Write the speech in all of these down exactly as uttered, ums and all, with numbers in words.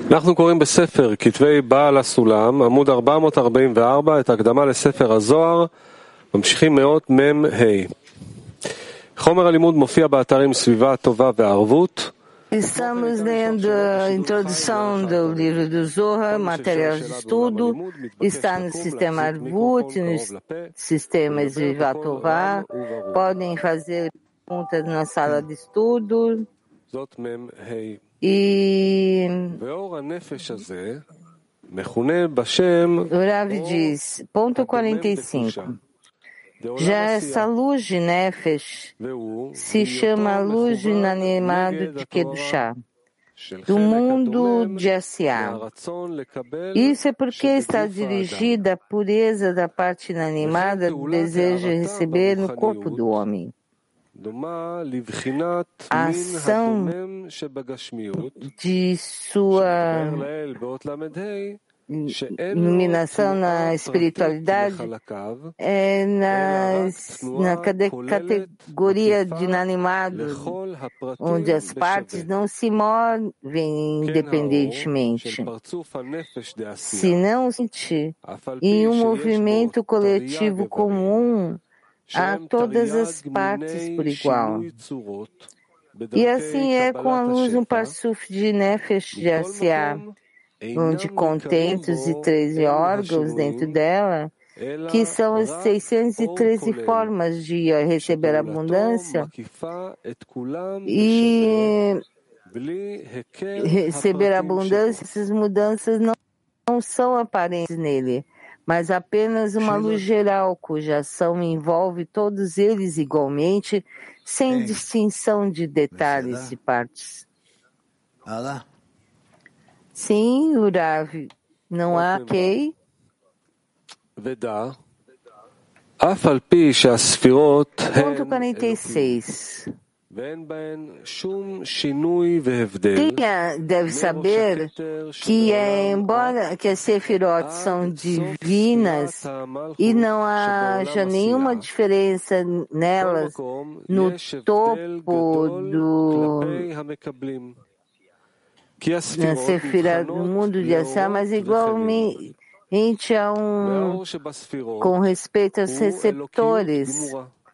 אנחנו קוראים בספר כתבי בעל הסולם, עמוד ארבע מאות ארבעים וארבע, את ההקדמה לספר הזוהר, ממשיכים מאות מם ה'. חומר הלימוד מופיע באתרים סביבה טובה וערבות. Estamos lendo a introdução do livro do Zohar, materiais de estudo, está no sistema Arvut, no sistema Sviva Tová. Podem fazer perguntas na sala de estudo. E o Rav diz, ponto quarenta e cinco. Já essa luz de Nefesh se chama luz inanimada de Kedushá, do mundo de Asiá. Isso é porque está dirigida à pureza da parte inanimada do desejo de receber no corpo do homem. A ação de sua iluminação na espiritualidade é na, na categoria de inanimado, onde as partes não se movem independentemente, senão em um movimento coletivo comum a todas as partes por igual. E assim é com a luz no Parsuf de Nefesh de Asiá, onde contém os treze órgãos dentro dela, que são as seiscentas e treze formas de receber abundância, e receber abundância, essas mudanças não, não são aparentes nele, mas apenas uma luz geral, cuja ação envolve todos eles igualmente, sem distinção de detalhes e partes. Sim, Urav, não há Kei. Ponto quarenta e seis. Quem deve saber que, embora que as Sefirot são divinas e não haja nenhuma diferença nelas no topo do na Sefirah do mundo de Asiá, mas igualmente a um com respeito aos receptores,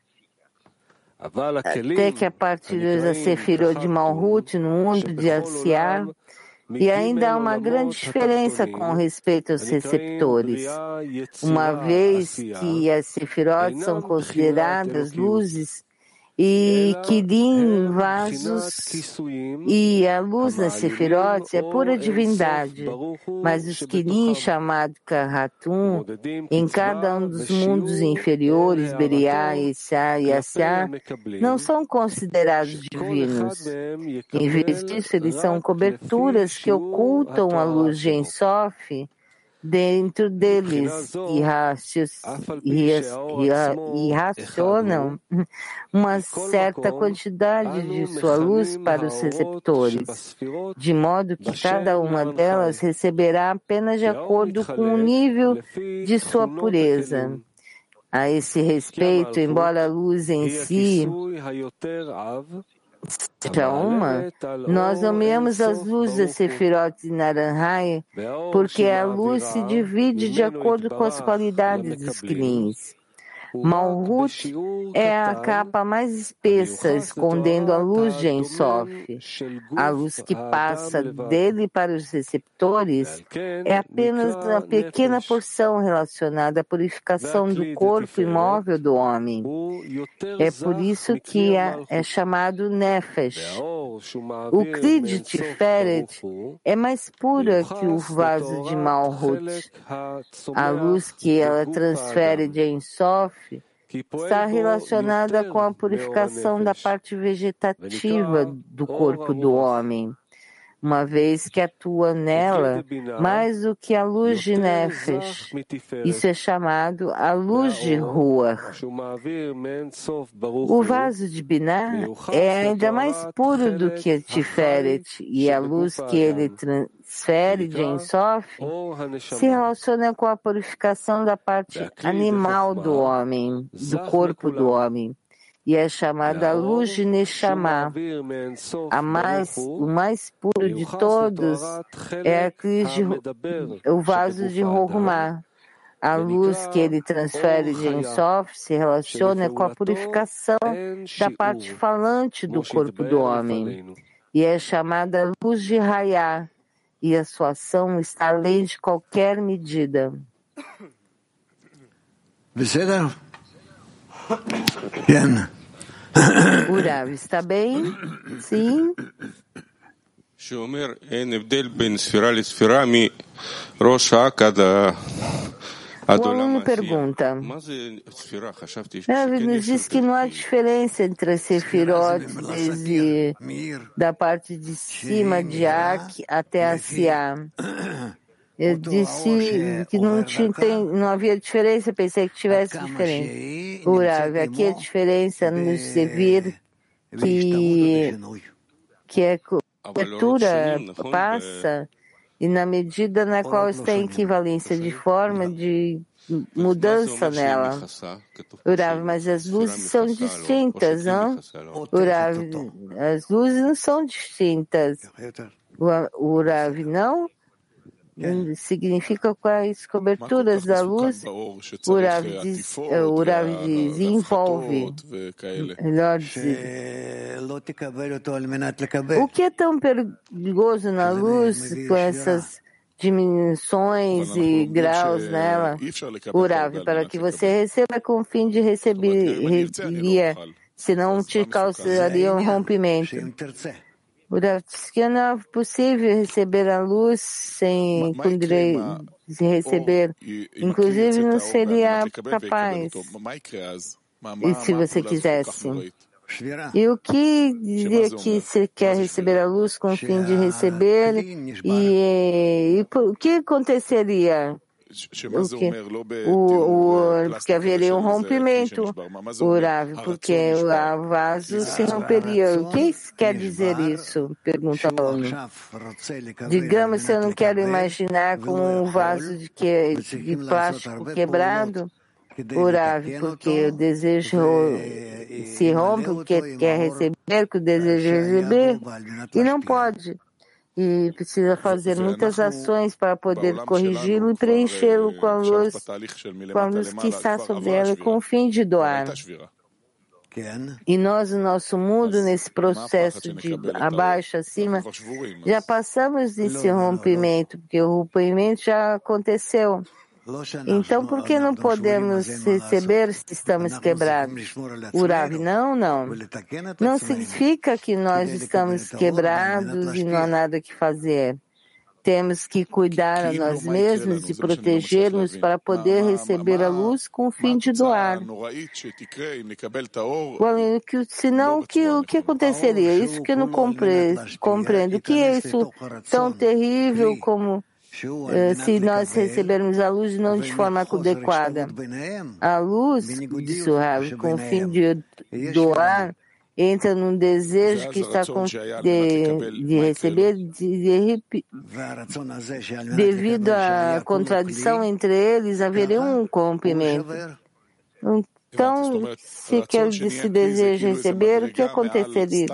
até que a partir da Sefirot de Malhut no mundo de Asiá, e ainda há uma grande diferença com respeito aos receptores, uma vez que as Sefirot são consideradas luzes e Kilim, vasos, e a luz na Sefirot é pura divindade, mas os Kilim, chamado Kahatum, em cada um dos mundos inferiores, Beriá, Issá e Asiá, não são considerados divinos. Em vez disso, eles são coberturas que ocultam a luz de Ensof dentro deles e racionam uma certa quantidade de sua luz para os receptores, de modo que cada uma delas receberá apenas de acordo com o nível de sua pureza. A esse respeito, embora a luz em si seja uma, nós nomeamos as luzes da Sefirot de Naranjai porque a luz se divide de acordo com as qualidades dos Kilins. Malhut é a capa mais espessa, escondendo a luz de Ensof. A luz que passa dele para os receptores é apenas uma pequena porção relacionada à purificação do corpo imóvel do homem. É por isso que é chamado Nefesh. O Kli de Tiferet é mais pura que o vaso de Malhut. A luz que ela transfere de Ensof está relacionada com a purificação da parte vegetativa do corpo do homem, uma vez que atua nela mais do que a luz de Nefesh. Isso é chamado a luz de Ruach. O vaso de Binah é ainda mais puro do que a Tiferet, e a luz que ele transfere de Ensof se relaciona com a purificação da parte animal do homem, do corpo do homem, e é chamada a luz de Neshama. A mais, o mais puro de todos é a cris de, o vaso de Rohumá. A luz que ele transfere de Ensof se relaciona com a purificação da parte falante do corpo do homem e é chamada luz de Hayá, e a sua ação está além de qualquer medida. Urav, está bem? Sim? O aluno pergunta, Rav nos diz que não há diferença entre as sefirot, desde da parte de cima de Ak até a Siá. Eu disse que não, tinha, tem, não havia diferença, pensei que tivesse diferença. Urav, aqui a diferença no Sevir, que, que é cobertura, passa, e na medida na qual está em equivalência de forma de mudança nela. Urav, mas as luzes são distintas, não? Urav, as luzes não são distintas. Urav, não? Significa quais coberturas da luz o Rav diz, o Rav diz envolve. Melhor dizer. O que é tão perigoso na luz com essas dimensões e graus nela? O Rav, para que você receba com o fim de receber, senão te causaria um rompimento. O Rav diz que não é possível receber a luz sem receber. Inclusive, não seria capaz. E se você quisesse? E o que dizia que você quer receber a luz com o fim de receber? E, e o que aconteceria? O que, o, o, porque haveria um rompimento, o Rav, porque o vaso se romperia. O que quer dizer isso? Pergunta o aluno. Digamos, se eu não quero imaginar como um vaso de, que, de plástico quebrado, o Rav, porque o desejo se rompe, porque quer receber, que o desejo receber, e não pode. E precisa fazer muitas ações para poder corrigi-lo e preenchê-lo com a luz, com a luz que está sobre ela, com o fim de doar. E nós, no nosso mundo, nesse processo de abaixo, acima, já passamos desse rompimento, porque o rompimento já aconteceu. Então, por que não podemos receber se estamos quebrados? O Rav, não, não. Não significa que nós estamos quebrados e não há nada que fazer. Temos que cuidar a nós mesmos e proteger-nos para poder receber a luz com o fim de doar. Senão, o que, o que aconteceria? Isso que eu não compreendo. O que é isso tão terrível como... se nós recebermos a luz não de forma adequada? A luz, disse o Rav, com o fim de doar, entra num desejo que está com, de, de receber, de, de, devido à contradição entre eles, haveria um rompimento. Então, se quer se deseja receber, o que aconteceria?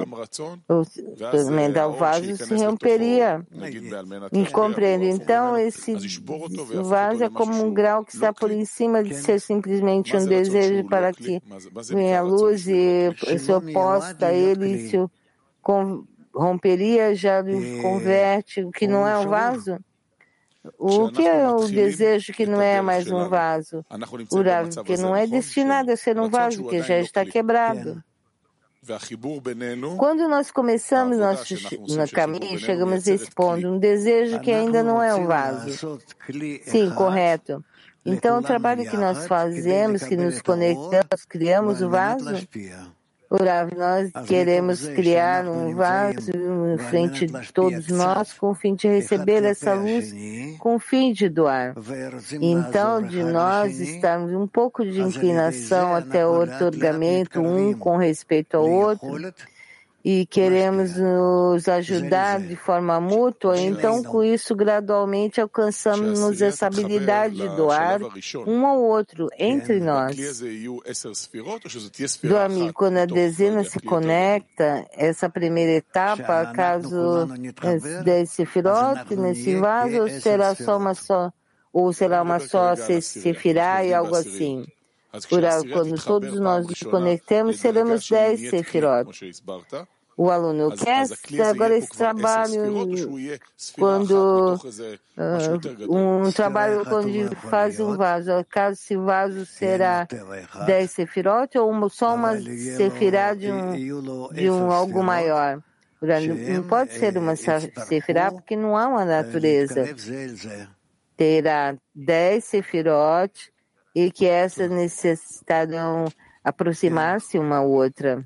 O vaso se romperia. E compreendo. Então, esse vaso é como um grau que está por em cima de ser simplesmente um desejo para que venha a luz e se oposta a ele se romperia, já converte, o que não é um vaso. O que é o desejo que não é mais um vaso? O Rav, que não é destinado a ser um vaso, que já está quebrado. Quando nós começamos nosso no caminho, chegamos a esse ponto, um desejo que ainda não é um vaso. Sim, correto. Então, o trabalho que nós fazemos, que nos conectamos, criamos o vaso. O Rav, nós queremos criar um vaso em frente de todos nós com o fim de receber essa luz, com o fim de doar. Então, de nós estarmos um pouco de inclinação até o otorgamento um com respeito ao outro, e queremos nos ajudar de forma mútua, então com isso gradualmente alcançamos essa habilidade de doar um ao outro, entre nós. Do amigo, quando a dezena se conecta, essa primeira etapa, caso dez sefirot nesse vaso, será só uma só, ou será uma só sefirá e algo assim. Por, quando todos nós nos conectamos, seremos dez sefirot. O aluno quer agora esse trabalho, quando uh, um trabalho quando faz um vaso, caso esse vaso será dez sefirot ou só uma sefirá de um, de um algo maior. Não pode ser uma sefirá porque não há uma natureza. Terá dez sefirot e que essas necessitarão aproximar-se uma à outra.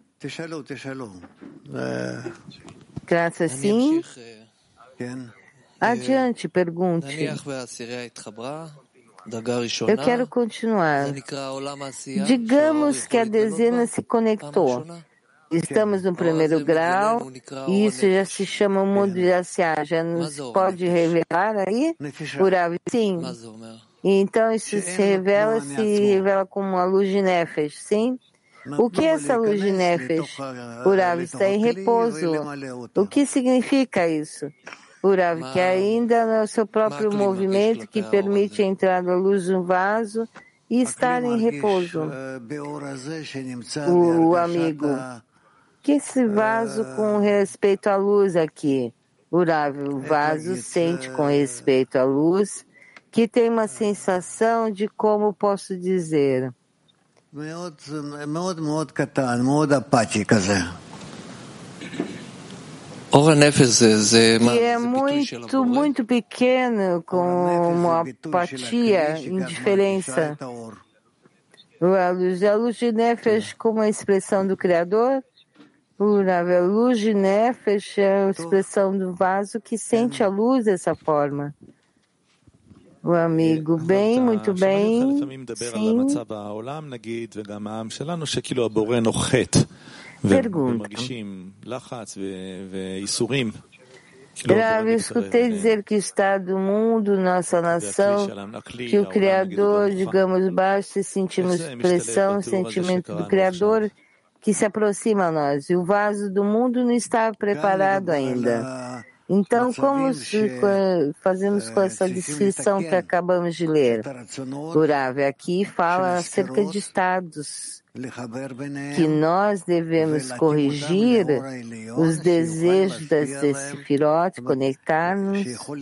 Graças sim. Adiante, pergunte. Eu quero continuar. Digamos que a dezena se conectou. Estamos no primeiro grau e isso já se chama o mundo de Asiá. Já nos pode revelar aí? Urav, sim. Então isso se revela, se revela como uma luz de Nefesh, sim? O que é essa luz de Nefesh? Urav está em repouso. O que significa isso? Urav, que ainda é o seu próprio movimento que permite a entrada da luz no vaso e estar em repouso. O, o amigo, que esse vaso com respeito à luz aqui? Urav, o vaso sente com respeito à luz que tem uma sensação de como posso dizer. Que é muito, muito pequeno, com uma apatia, indiferença. A luz, a luz de Nefesh como a expressão do Criador. A luz de Nefesh é a expressão do vaso que sente a luz dessa forma. O amigo, bem, muito bem, sim. Pergunta. Eu escutei dizer que o estado do mundo, nossa nação, que o Criador, digamos, baixo, sentimos pressão, sentimento do Criador que se aproxima a nós. E o vaso do mundo não está preparado ainda. Então, como fazemos com essa descrição que acabamos de ler? Urav aqui fala acerca de estados que nós devemos corrigir os desejos das sefirot, conectar-nos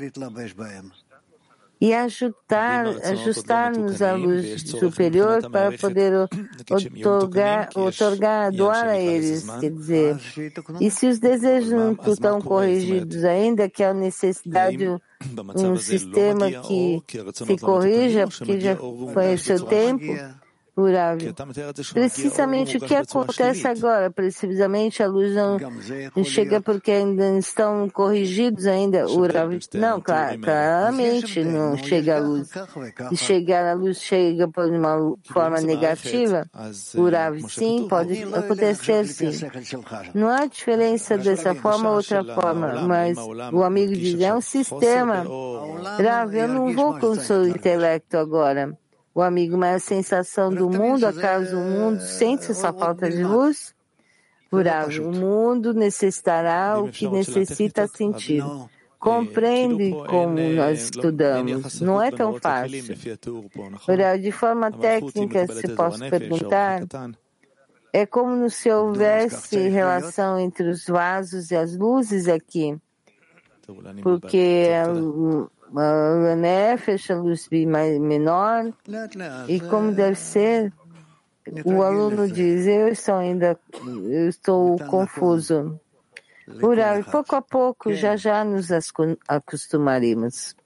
e ajustar, ajustar-nos à luz superior para poder otorgar, otorgar, doar a eles, quer dizer. E se os desejos não estão corrigidos ainda, que é a necessidade de um sistema que se corrija, porque já foi o seu tempo, Urav. Precisamente o que acontece agora, precisamente a luz não, não chega porque ainda não estão corrigidos ainda, Urav. Não, clar, claramente não chega a luz. Se chegar a luz chega por uma forma negativa, Urav, sim, pode acontecer sim. Não há diferença dessa forma ou outra forma, mas o amigo diz, é um sistema. Urav, eu não vou com o seu intelecto agora. O amigo, mas a sensação do mundo, acaso o mundo sente essa falta de luz? Urav, o mundo necessitará o que necessita sentir. Compreende como nós estudamos. Não é tão fácil. Urav, de forma técnica, se posso perguntar, é como se houvesse relação entre os vasos e as luzes aqui. Porque a Nefesh, a luz menor, e como deve ser, o aluno diz, eu estou ainda, eu estou confuso. Urav, pouco a pouco, já já nos acostumaremos.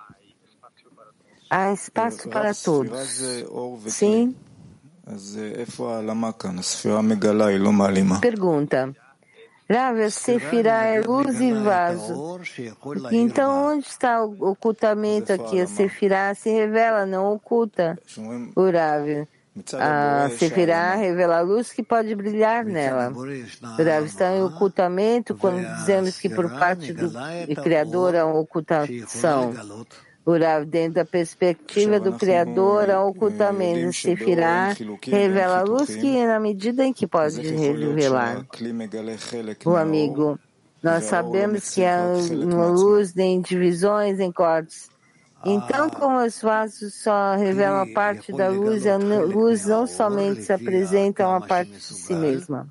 Há espaço para todos. Sim? Pergunta. Rav, a Sefirá é luz e vaso. Então, onde está o ocultamento aqui? A Sefirá se revela, não oculta. O Rav, a Sefirah revela a luz que pode brilhar nela. Rav, está em ocultamento quando dizemos que por parte do Criador há uma ocultação. O Rav, dentro da perspectiva do Criador, há ocultamento. Sefirah revela a luz que na medida em que pode revelar. O amigo, nós sabemos que há uma luz em divisões, em cortes. Então, como os vasos só revelam a parte da luz, a luz não somente se apresenta a uma parte de si mesma.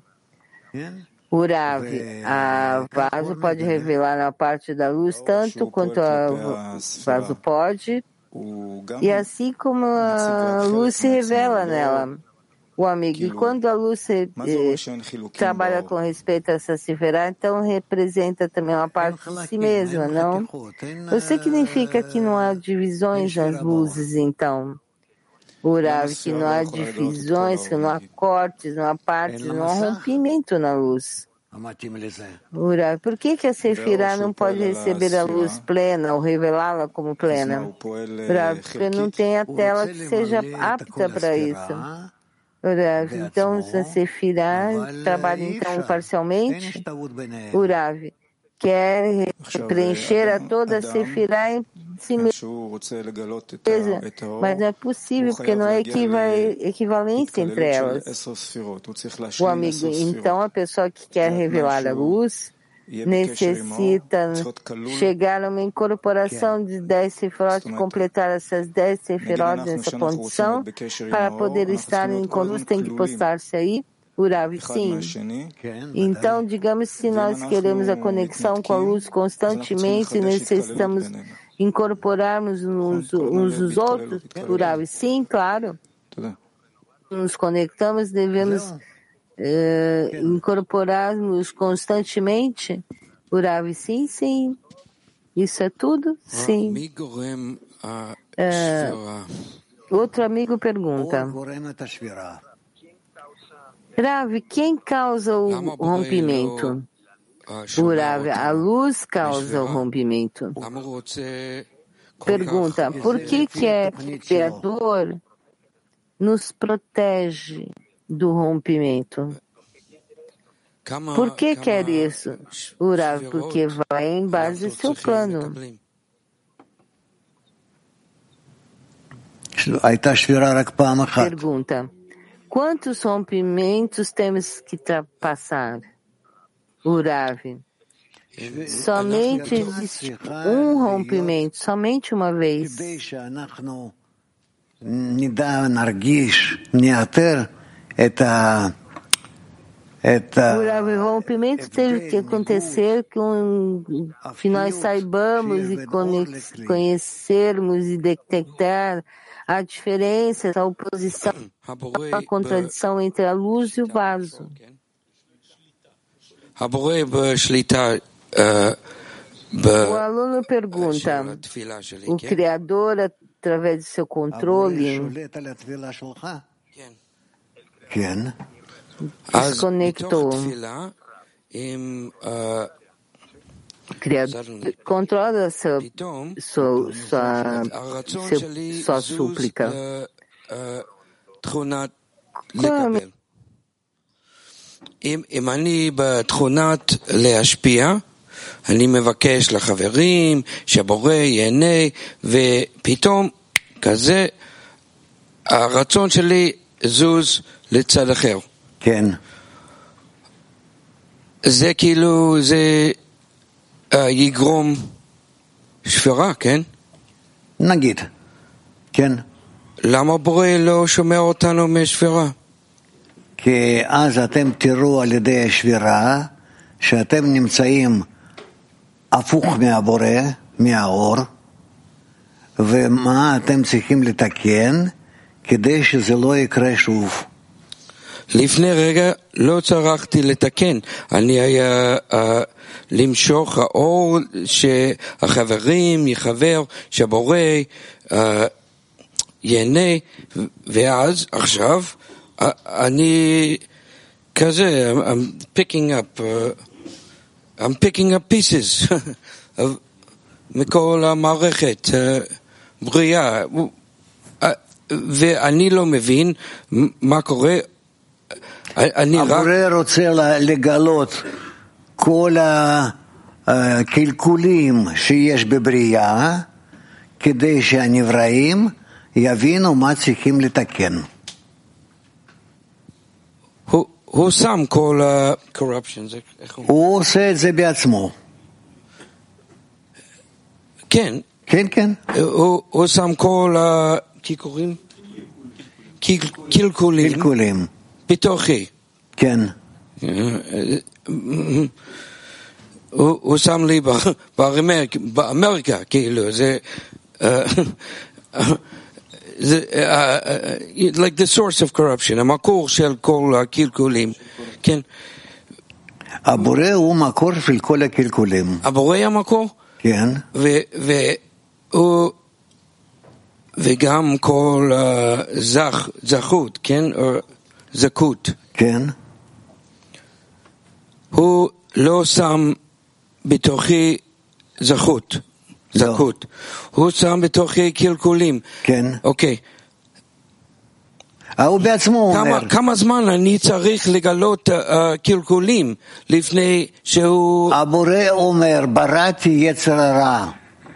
O Rav, a vaso pode revelar a parte da luz tanto quanto o vaso pode, e assim como a luz se revela nela. O amigo, e quando a luz se, eh, trabalha com respeito a essa Sefirah, então representa também uma parte de si mesma, não? Isso significa que não há divisões nas luzes, então. O Rav, que não há divisões, que não há cortes, não há partes, não há rompimento na luz. O Rav, por que, que a Sefirah não pode receber a luz plena ou revelá-la como plena? O Rav, porque não tem a tela que seja apta para isso. Rav, então, a Sefirah trabalha então parcialmente. O Rav quer preencher a toda a Sefirah em si mesmo, mas não é possível porque não há equivalência entre elas. O amigo, então, a pessoa que quer revelar a luz necessita chegar a uma incorporação de dez sefirot, completar essas dez sefirot nessa condição, para poder estar em luz tem que postar-se aí. O Rav, sim. Então, digamos, se nós queremos a conexão com a luz constantemente, necessitamos incorporarmos uns, uns nos outros. O Rav, sim, claro. Nos conectamos, devemos Uh, incorporarmos constantemente. O Rav, sim, sim. Isso é tudo? Sim. Uh, outro amigo pergunta: Rav, quem causa o rompimento? O Rav, a luz causa o rompimento. Pergunta: por que que é o Criador nos protege do rompimento? Por que quer isso? O Rav, porque vai em base do seu plano. Pergunta: quantos rompimentos temos que passar? O Rav, somente existe um rompimento, somente uma vez. O rompimento teve que acontecer com que nós saibamos e conhecermos e detectar a diferença, a oposição, a contradição entre a luz e o vaso. O aluno pergunta: o Criador, através do seu controle, desconectou. O Criador controla sua, sua, sua, seu, sua súplica. Como? אם אני בתכונת להשפיע, אני מבקש לחברים שבורא ייהנה, ופתאום כזה הרצון שלי זוז לצד אחר. כן. זה כאילו, זה יגרום שפירה, כן? נגיד, כן. למה בורא לא שומע אותנו משפירה? כי אז אתם תראו על ידי השבירה שאתם נמצאים הפוך מהבורא, מהאור, ומה אתם צריכים לתקן כדי שזה לא יקרה שוב. לפני רגע לא צרכתי לתקן, אני היה uh, למשוך האור שהחברים יחבר, שהבורא uh, ייהנה, ואז עכשיו uh, אני כזה, I'm picking up uh, I'm picking up pieces מכל המערכת uh, בריאה. ואני לא מבין מה קורה. אני רק... הבורא רוצה לגלות כל הקלקולים שיש בבריאה, כדי שהנבראים יבינו מה צריכים לתקן. הוא, הוא שם כל ה-corruption. הוא עושה את זה בעצמו. כן. כן, כן. הוא, הוא שם כל הקלקולים. קלקולים. קלקולים. בתוכי. כן. הוא, הוא שם לי באמריקה, באמריקה, כאילו, זה... זה, like the source of corruption, המקור של כל הקלקולים, כן? הבורא הוא מקור של כל הקלקולים. הבורא המקור? כן. והוא, וגם כל זך, זכות, כן? או זכות. כן. הוא לא שם בתוכי זכות. זכות. הוא שם בתוכי קלקולים. כן. אוקיי. הוא בעצמו אומר. כמה זמן אני צריך לגלות קלקולים לפני שהוא... הבורא אומר, בראתי יצר הרע.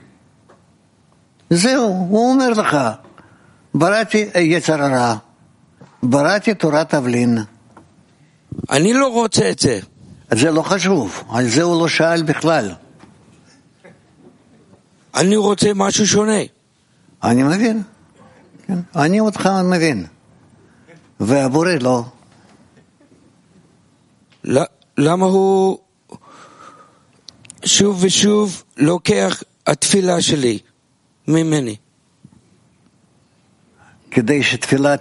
זהו, הוא אומר לך, בראתי יצר הרע. בראתי תורת תבלין. אני לא רוצה את זה. זה לא חשוב, על זה הוא לא שאל בכלל. אני רוצה משהו שונה. אני מבין. כן. אני אותך מבין. והבורא לא. למה הוא שוב ושוב לוקח התפילה שלי ממני? כדי שתפילה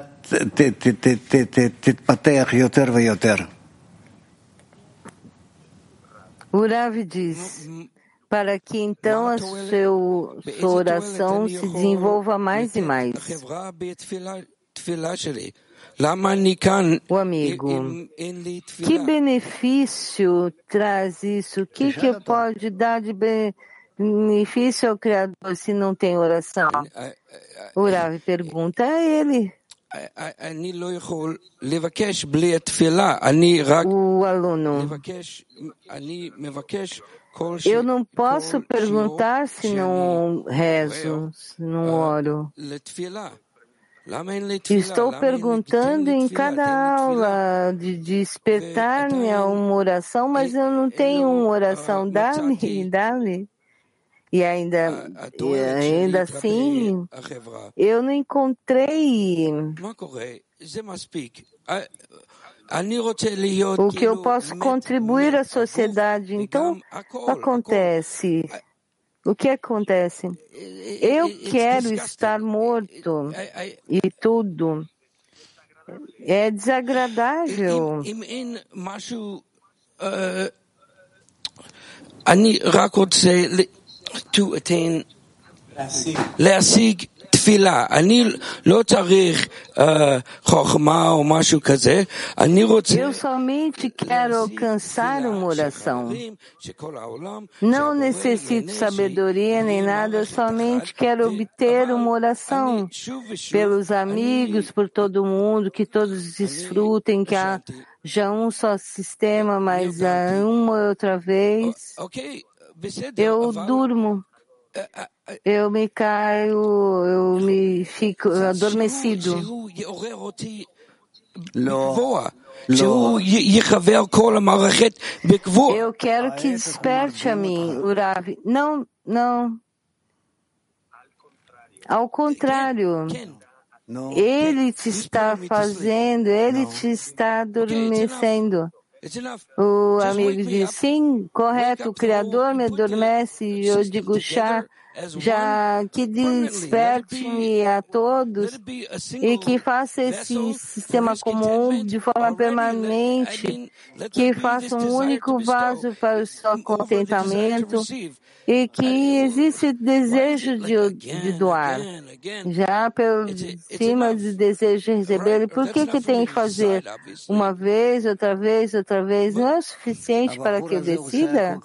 תתפתח יותר ויותר. O Rav diz, para que então a seu, sua oração se desenvolva mais e mais. O amigo, que benefício traz isso? O que, que pode dar de benefício ao Criador se não tem oração? O Rav pergunta a ele. O aluno, eu não posso perguntar se não rezo, se não oro. Estou perguntando em cada aula de despertar-me a uma oração, mas eu não tenho uma oração. Dá-me, dá-me. E ainda, e ainda assim, eu não encontrei o que eu posso contribuir à sociedade. Então, acontece. O que acontece? Eu quero estar morto e tudo. É desagradável. To attain, להשיג תפילה. אני לא צריך חוכמה או משהו כזה. אני רוצה... Eu somente quero alcançar uma oração. Não necessito sabedoria nem nada, eu somente quero obter uma oração pelos amigos, por todo mundo, que todos desfrutem, que haja um só sistema, mas uma e outra vez. Eu durmo, eu me caio, eu me fico adormecido. Eu quero que desperte a mim, o Rav. Não, não. Ao contrário. Ele te está fazendo, ele te está adormecendo. O amigo diz, sim, correto, o Criador me adormece, e eu digo, chá, já que desperte-me a todos e que faça esse sistema comum de forma permanente, que faça um único vaso para o seu contentamento e que existe desejo de, de doar. Já pelo cima do desejo de receber, por que que tem que fazer uma vez, outra vez, outra vez? Não é o suficiente para que eu decida?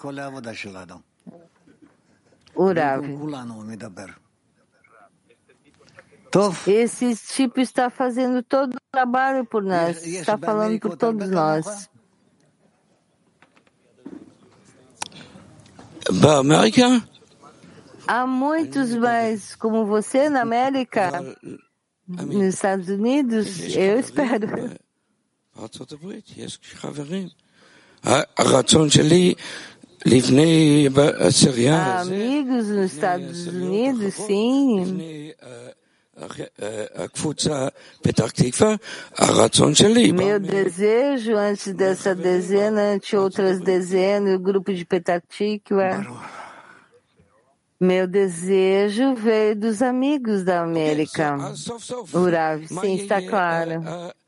O Rav. Esse tipo está fazendo todo o trabalho por nós, está falando por todos nós. América? Há muitos mais como você na América, nos Estados Unidos, eu espero. Há amigos nos Estados Unidos, sim. Meu desejo antes dessa dezena, antes outras dezenas, o grupo de Petah Tikva. Meu desejo veio dos amigos da América. Urav, sim, está claro.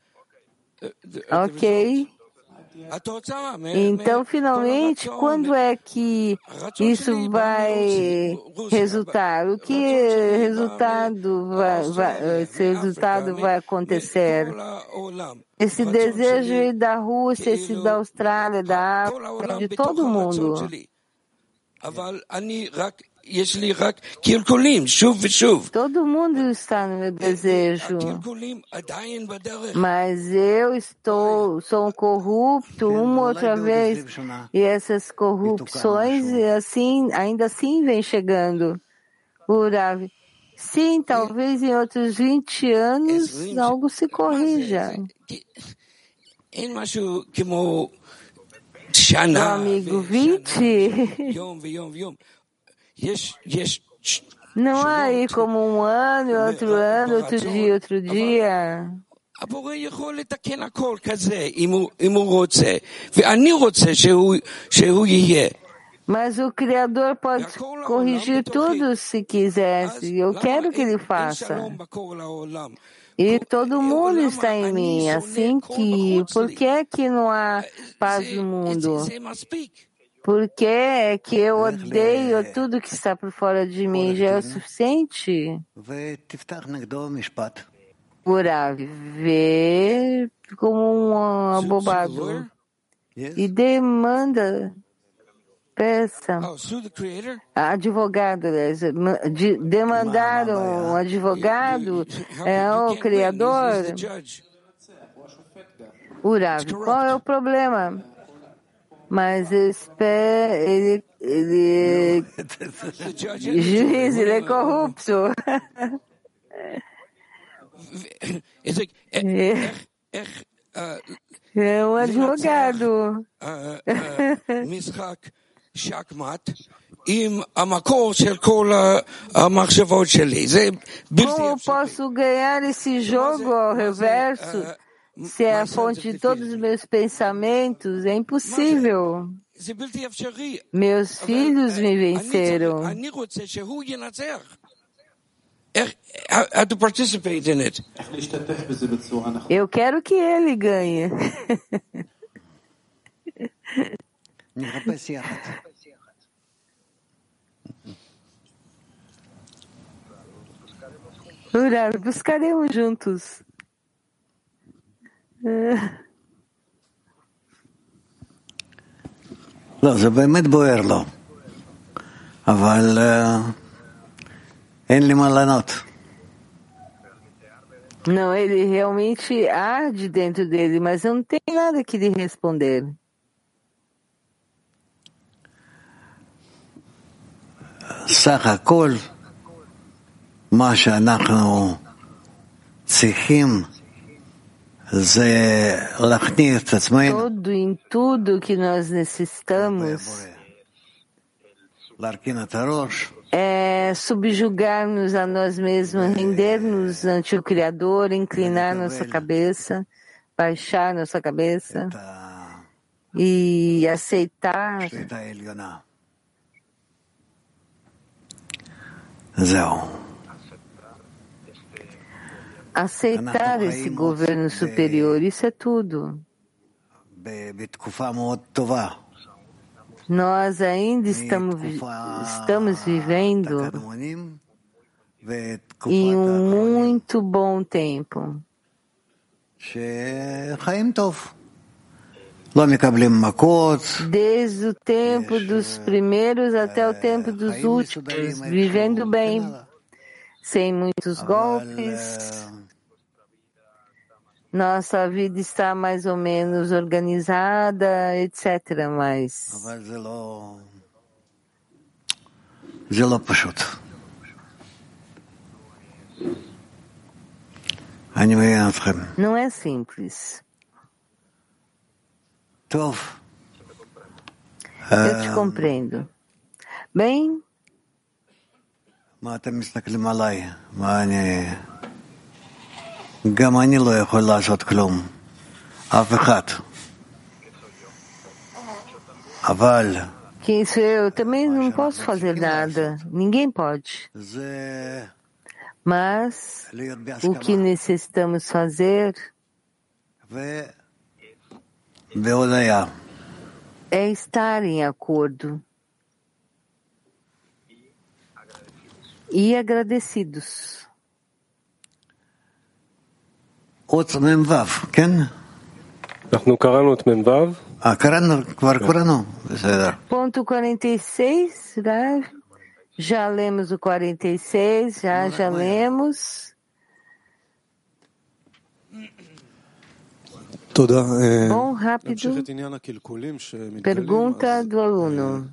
Ok. Então, finalmente, quando é que isso vai resultar? O que resultado vai, vai, esse resultado vai acontecer? Esse desejo da Rússia, esse da Austrália, da África, de todo mundo. Todo mundo está no meu desejo, mas eu estou, sou um corrupto uma outra vez, e essas corrupções assim, ainda assim vem chegando. Urav, sim, talvez em outros vinte anos algo se corrija. Meu amigo, vinte? Não há aí como um ano, outro ano, outro dia, outro dia. Mas o Criador pode corrigir tudo se quisesse. Eu quero que Ele faça. E todo mundo está em mim, assim que... Por que é que não há paz no mundo? Por que é que eu odeio tudo que está por fora de mim? Já é o suficiente? Urav, ver como um abobado. E demanda, peça. Advogado, demandaram um advogado, é o Criador. Urav, qual é o problema? Mas ele, ele, juiz, ele é corrupto. É um advogado. Como posso ganhar esse jogo ao reverso? Se é a fonte de todos os meus pensamentos, é impossível. Meus filhos me venceram. Eu quero que ele ganhe. Buscaremos juntos. לא, זה באמת בוער לו, אבל אין לי מה לענות. Não, ele realmente arde dentro dele, mas eu não tenho nada que lhe responder. סך הכל, מה שאנחנו צריכים Todo em tudo que nós necessitamos é subjugar-nos a nós mesmos, render-nos ante o Criador, inclinar nossa cabeça, baixar nossa cabeça e aceitar aceitar esse governo superior, isso é tudo. Nós ainda estamos, estamos vivendo em um muito bom tempo. Desde o tempo dos primeiros até o tempo dos últimos, vivendo bem, sem muitos golpes. Nossa vida está mais ou menos organizada, etcétera. Mas não é simples. Eu te compreendo. Bem, גם אני לא יכול לעשות כלום, אף אחד. אבל que isso eu também não posso fazer nada. Ninguém pode. Mas o que necessitamos fazer é estar em acordo e agradecidos. עוד מ"ו, כן? אנחנו קראנו את מ"ו. אה, קראנו, כבר קראנו, בסדר. Ponto quarenta e seis, né? Já lemos o quarenta e seis, já, já lemos. Bom, rápido. Pergunta do aluno.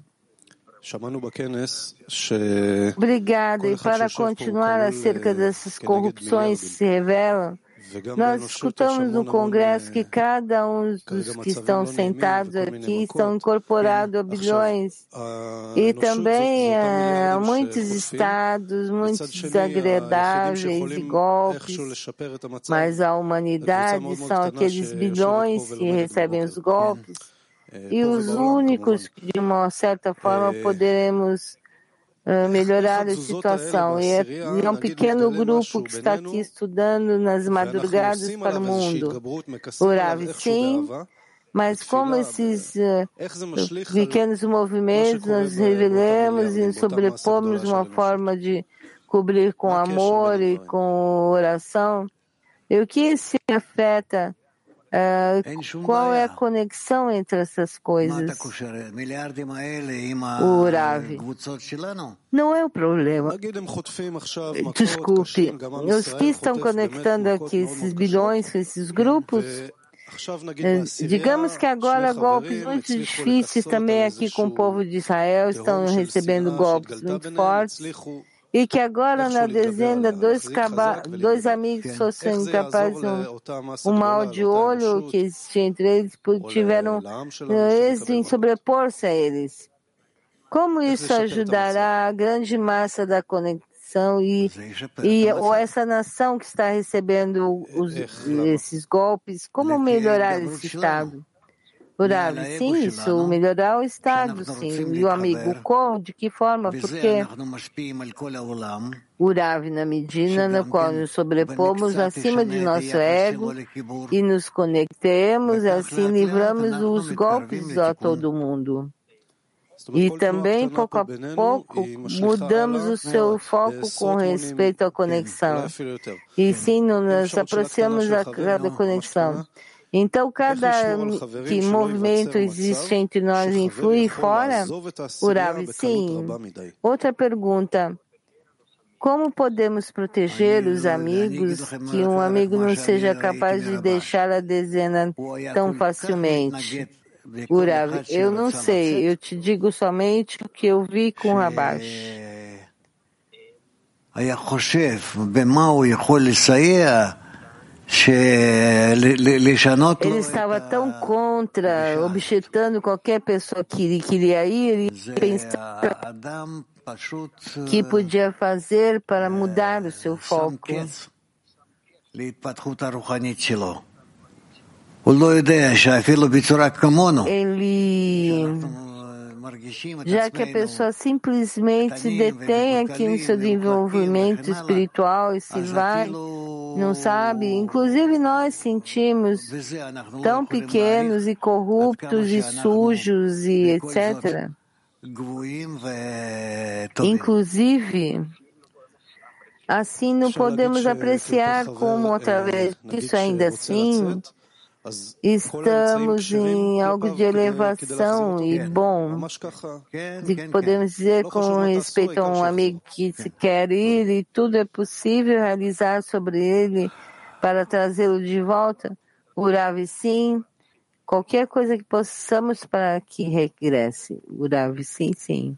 Obrigada. E para continuar acerca dessas corrupções que se revelam, nós escutamos no Congresso que cada um dos que estão sentados aqui estão incorporados a bilhões. E também há muitos estados, muitos desagradáveis e golpes. Mas a humanidade são aqueles bilhões que recebem os golpes. E os únicos que, de uma certa forma, poderemos Uh, melhorar a situação. E é, é um pequeno grupo que está aqui estudando nas madrugadas para o mundo. Orava, sim, mas como esses uh, pequenos movimentos nós revelamos e sobrepomos uma forma de cobrir com amor e com oração, e o que isso afeta? Uh, qual é a conexão entre essas coisas? O Rav. Não é o problema. Desculpe. Os que estão conectando aqui esses bilhões com esses grupos, digamos que agora golpes muito difíceis também aqui com o povo de Israel estão recebendo golpes muito fortes. E que agora na dezena dois, dois amigos fossem incapazes um, um mal de olho que existia entre eles, tiveram êxito em sobrepor-se a eles. Como isso ajudará a grande massa da conexão e, e ou essa nação que está recebendo os, esses golpes, como melhorar esse estado? Rav, sim, isso, melhorar o estado, sim. E o amigo Cor, de que forma? Porque o Rav, na medida na qual nos sobrepomos acima de nosso ego e nos conectemos, assim livramos os golpes a todo mundo. E também, pouco a pouco, mudamos o seu foco com respeito à conexão. E sim, nos aproximamos a cada conexão. Então, cada que movimento existe entre nós influi fora? O Rav, sim. Outra pergunta. Como podemos proteger os amigos que um amigo não seja capaz de deixar a dezena tão facilmente? O Rav, eu não sei. Eu te digo somente o que eu vi com o Rabash. Ele estava tão contra, objetando qualquer pessoa que queria ir, e pensava que podia fazer para mudar o seu foco. Ele, já que a pessoa simplesmente se detém aqui no seu desenvolvimento espiritual e se vai, não sabe, inclusive nós sentimos tão pequenos e corruptos e sujos e etcétera. Inclusive, assim não podemos apreciar como através disso ainda assim estamos em algo de elevação e bom, de que podemos dizer com respeito a um amigo que se quer ir e tudo é possível realizar sobre ele para trazê-lo de volta. O Rav, sim, qualquer coisa que possamos para que regresse. O Rav, sim, sim.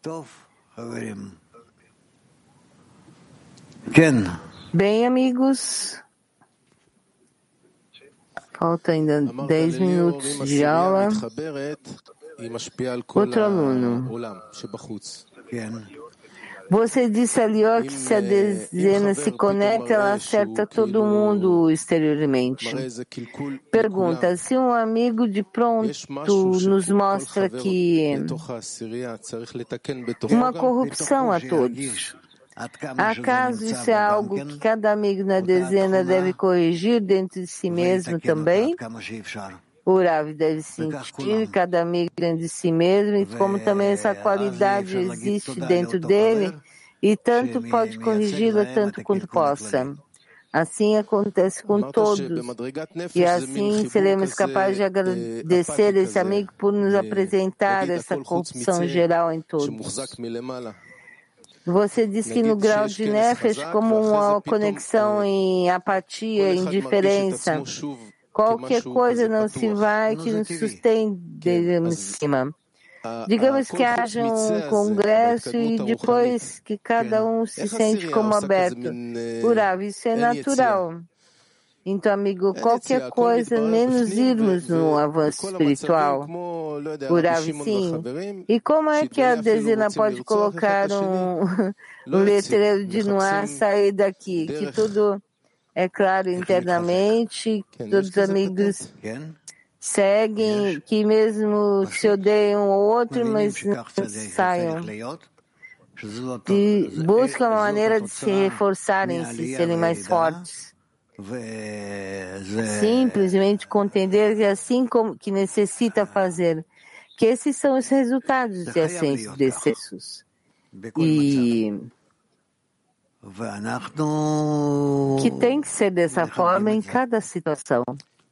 Bem, amigos, falta ainda dez minutos de aula. Outro aluno. Você disse ali, ó, que se a dezena se conecta, ela acerta todo mundo exteriormente. Pergunta, se um amigo de pronto nos mostra que uma corrupção a todos, acaso isso é algo que cada amigo na dezena deve corrigir dentro de si mesmo também? O Rav deve sentir cada amigo dentro de si mesmo e como também essa qualidade existe dentro dele e tanto pode corrigi-la tanto quanto possa. Assim acontece com todos e assim seremos capazes de agradecer esse amigo por nos apresentar essa corrupção geral em todos. Você diz que no grau de Nefesh, como uma conexão em apatia, indiferença, qualquer coisa não se vai que nos sustente de cima. Digamos que haja um congresso e depois que cada um se sente como aberto. Urav, isso é natural. Então, amigo, qualquer coisa, menos irmos no avanço espiritual. Urav, sim. E como é que a dezena pode colocar um, um letreiro de não há sair daqui? Que tudo é claro internamente, que todos os amigos seguem, que mesmo se odeiam um ao outro, mas não saiam. E buscam uma maneira de se reforçarem, se serem mais fortes. Simplesmente compreender que é assim como que necessita fazer, que esses são os resultados de ascensos e descensos. E que tem que ser dessa forma em cada situação.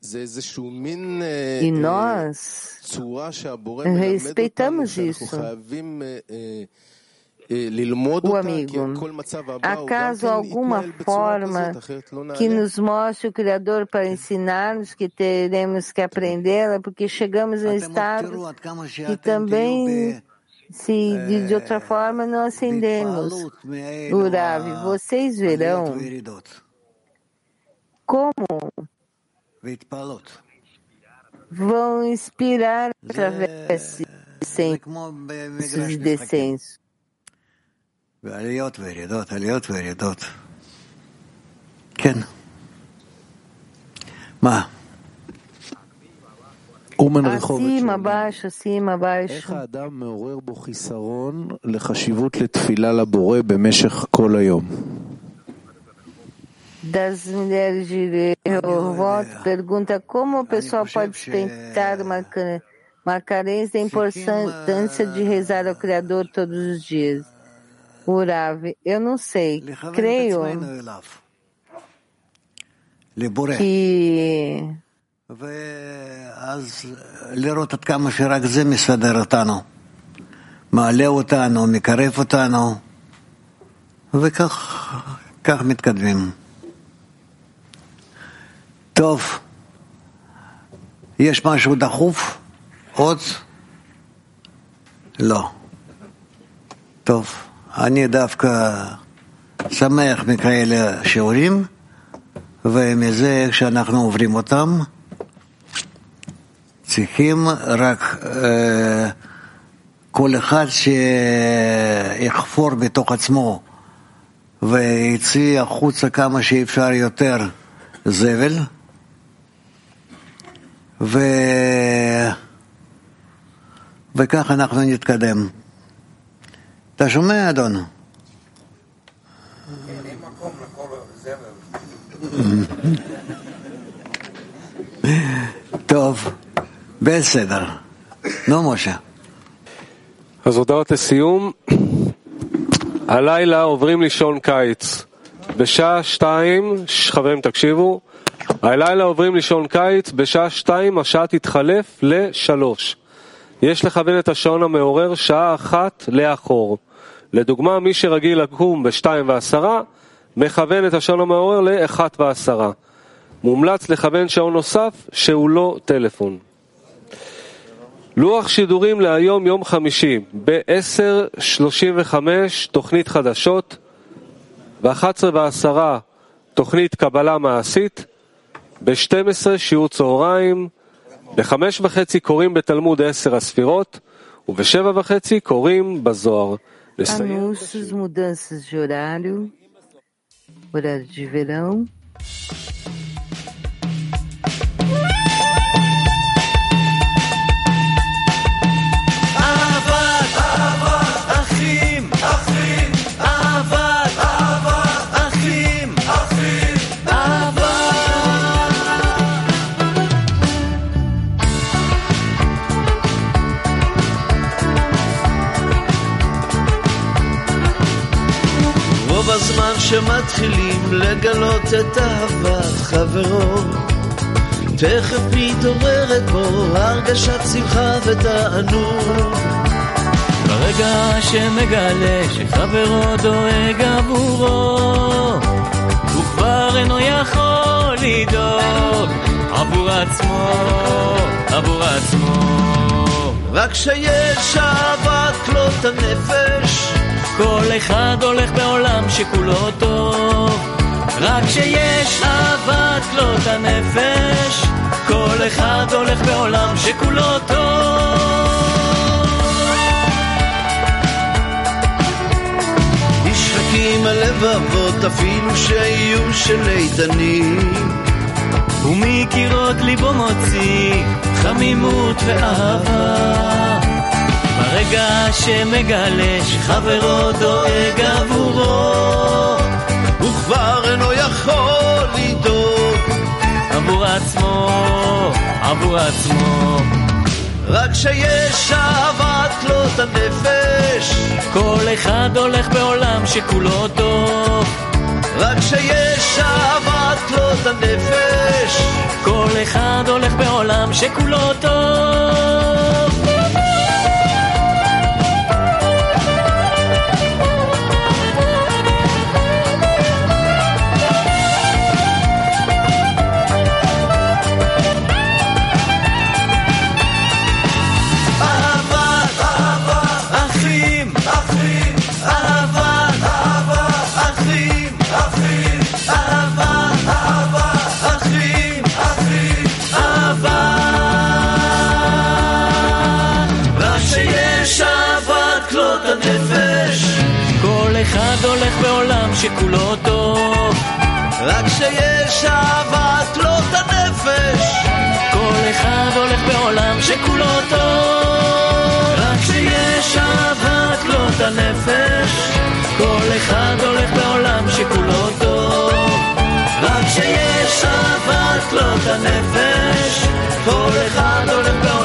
E nós respeitamos isso. O amigo, acaso alguma forma que nos mostre o Criador para ensinar-nos que teremos que aprendê-la, porque chegamos a um estado que também, se de outra forma não ascendemos. Urav, vocês verão como vão inspirar através de descensos e descensos. ועליות וירידות, עליות וירידות. כן. מה? Acima, abaixo, acima, abaixo. איך האדם מעורר בו חיסרון לחשיבות לתפילה לבורא במשך כל היום? Das mulheres de Rehovot pergunta como a pessoa pode sustentar uma, uma carência da importância de rezar ao Criador todos os dias. Urav, eu não sei, creio que ואז לראות עד כמה שרק זה מסדר אותנו, מעלה אותנו, מקרב אותנו, וכך כך מתקדמים. טוב, יש משהו דחוף? עוד? לא. טוב. אני דווקא שמח מכאלה שיעורים, ומזה כשאנחנו עוברים אותם, צריכים רק אה, כל אחד שיחפור בתוך עצמו ויציא החוצה כמה שאפשר יותר זבל, ו... וכך אנחנו נתקדם. אתה שומע, אדון? טוב, בסדר. נו, משה. אז הודעות לסיום. הלילה עוברים לישון קיץ. בשעה שתיים, חברים תקשיבו, הלילה עוברים לישון קיץ, בשעה שתיים השעה תתחלף לשלוש. יש לכוון את השעון המעורר שעה אחת לאחור. לדוגמה, מי שרגיל לקום בשתיים ועשרה, מכוון את השעון המעורר לאחת ועשרה. מומלץ לכוון שעון נוסף שהוא לא טלפון. לוח שידורים להיום יום חמישי, ב-עשר שלושים וחמש תוכנית חדשות, ב-אחת עשרה ועשרה תוכנית קבלה מעשית, ב-שתים עשרה שיעור צהריים, ב-חמש וחצי קוראים בתלמוד עשר הספירות, וב-שבע וחצי קוראים בזוהר. Anúncios, mudanças de horário, horário de verão. בזמן שמתחילים לגלות את אהבת חברו, תכף מתעוררת בו הרגשת שמחה ותענוג. ברגע שמגלה שחברו דואג עבורו, הוא כבר אינו יכול לדאוג עבור עצמו, עבור עצמו. רק שיש אהבת כלות הנפש, כל אחד הולך בעולם שכולו טוב. רק שיש אהבת כלות הנפש, כל אחד הולך בעולם שכולו טוב. נשחקים הלבבות אפילו שיהיו של איתנים, ומקירות ליבו מוציא חמימות ואהבה. ברגע שמגלה שחברו דואג עבורו, הוא כבר אינו יכול לדאוג עבור עצמו, עבור עצמו. רק שיש אהבת כלות הנפש, כל אחד הולך בעולם שכולו טוב. רק שיש אהבת כלות הנפש, כל אחד הולך בעולם שכולו טוב. אחד הולך בעולם שכולו טוב. רק שיש אהבת כלות הנפש, כל אחד הולך בעולם שכולו טוב. רק שיש אהבת כלות הנפש, כל אחד הולך בעולם שכולו טוב. רק שיש אהבת כלות הנפש, כל אחד הולך בעולם